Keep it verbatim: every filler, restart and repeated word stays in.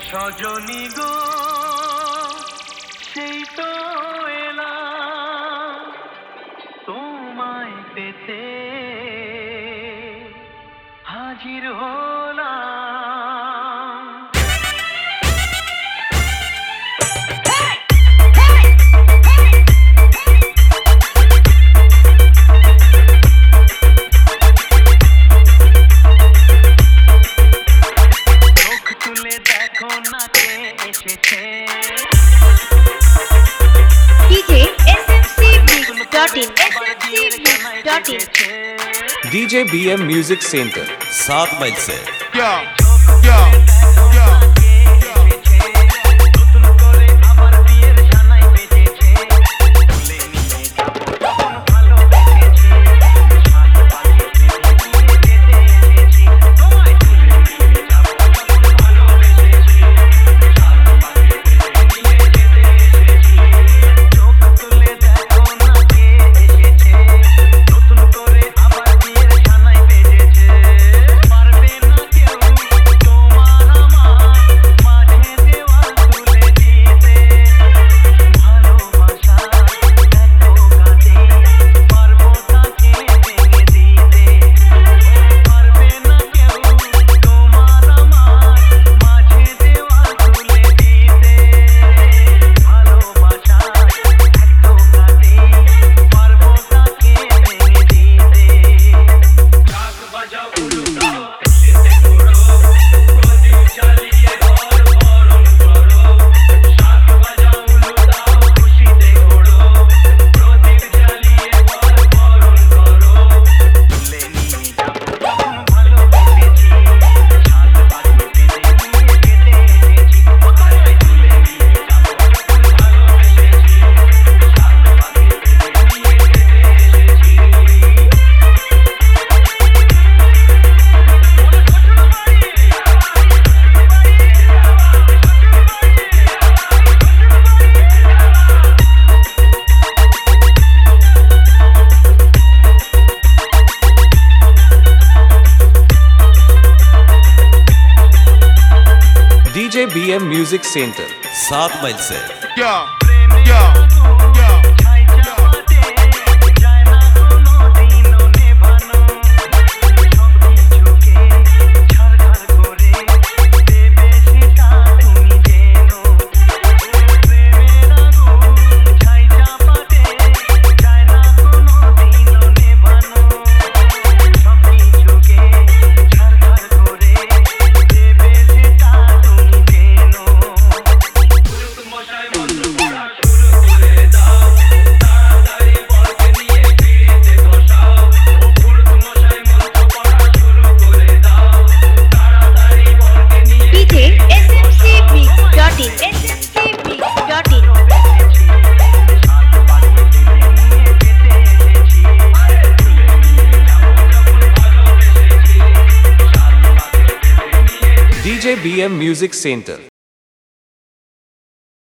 সজনী গো সেই তো এলাম তোমায় পেতে হাজির হলাম। চোখ তুলে দেখো না কে এসেছে। DJ S M C mix dot in S M C mix dot in DJ B M music centre सात मील से Yo, yo, yo. DJ B M music centre सात मील से Yo, yo, yo. DJ S M C mix dot in S M C mix dot in DJ B M music centre